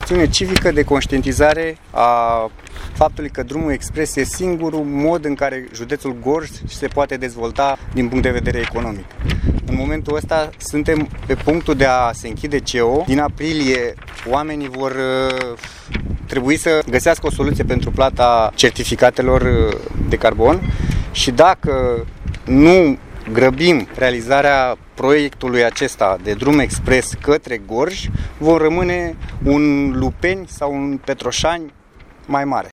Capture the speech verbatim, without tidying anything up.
chestiune civică de conștientizare a faptului că drumul expres e singurul mod în care județul Gorj se poate dezvolta din punct de vedere economic. În momentul ăsta suntem pe punctul de a se închide C E O. Din aprilie oamenii vor trebui să găsească o soluție pentru plata certificatelor de carbon și dacă nu grăbim realizarea proiectului acesta de drum expres către Gorj, vom rămâne un Lupeni sau un Petroșani mai mare.